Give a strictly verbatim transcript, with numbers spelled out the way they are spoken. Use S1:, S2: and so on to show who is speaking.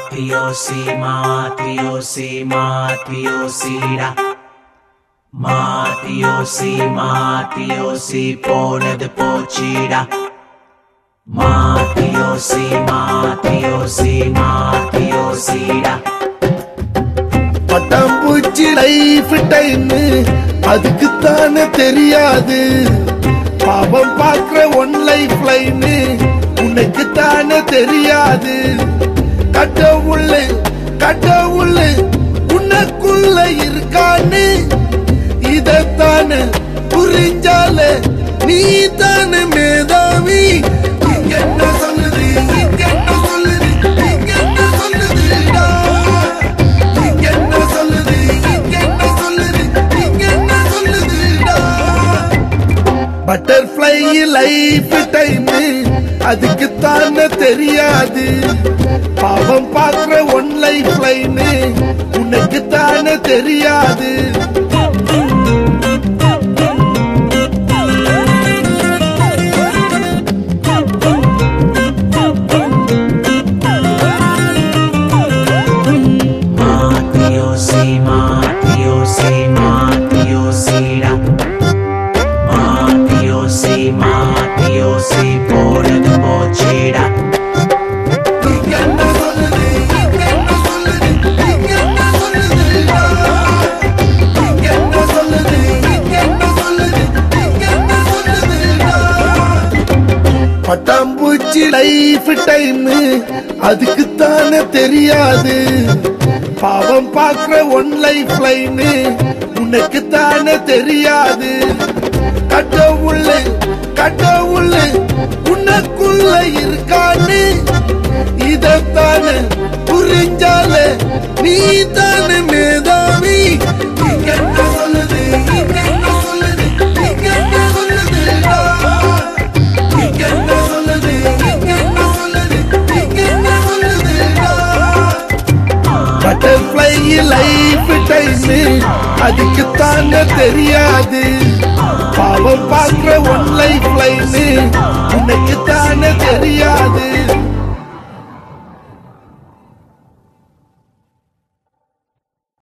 S1: Mafiosi, mafiosi, mafiosida. Mafiosi, mafiosi, போனது போச்சிடா. Mafiosi, mafiosi, mafiosida.
S2: பட்டாம்பூச்சி லைஃப் டைம் அதுக்குத்தானே தெரியாது. பாவம் பார்க்கிற ஒன் லைஃப் லைன் உனக்குத்தானே தெரியாது. கடவுள் கடவுள் உனக்குள்ள இருக்கான்னு இதத்தானே புரிஞ்சால நீ தானே மேதாவி. இங்க என்ன சொல்லுது இங்க என்ன சொல்லுது இங்க என்ன சொல்லுதுடா. இங்க என்ன சொல்லுது இங்க என்ன சொல்லுது இங்க என்ன சொல்லுதுடா. பட்டர்ஃப்ளை லைஃப் டைம் அதுக்குத்தானே தெரியாது. பாவம் பார்க்கிற ஒன் லைஃப் லைன் உனக்குத்தானே தெரியாது.
S1: Mafiosi, mafiosi, mafiosida. Mafiosi, mafiosi, போனது போச்சிடா.
S2: இங்க என்ன சொல்லுது இங்க என்ன சொல்லுது இங்க என்ன சொல்லுதுடா. இங்க என்ன சொல்லுது இங்க என்ன சொல்லுது இங்க என்ன சொல்லுதுடா. பட்டாம்பூச்சி லைஃப் டைம் அதுக்குத்தானே தெரியாது. பாவம் பார்க்கிற ஒன் லைஃப் லைன் உனக்குத்தானே தெரியாது. கடவுள் கடவுள் உனக்குள்ள இருக்கான்னு இதத்தானே புரிஞ்சால நீ தானே மேதாவி. இங்க என்ன சொல்லுது இங்க என்ன சொல்லுது இங்க என்ன சொல்லுதுடா. இங்க என்ன சொல்லுது இங்க என்ன சொல்லுது இங்க என்ன சொல்லுதுடா. பட்டர்ஃப்ளை லைஃப் டைம் அதுக்குத்தானே தெரியாது. பாவம் பார்க்கிற ஒன் லைஃப் லைன் உனக்குத்தானே தெரியாது.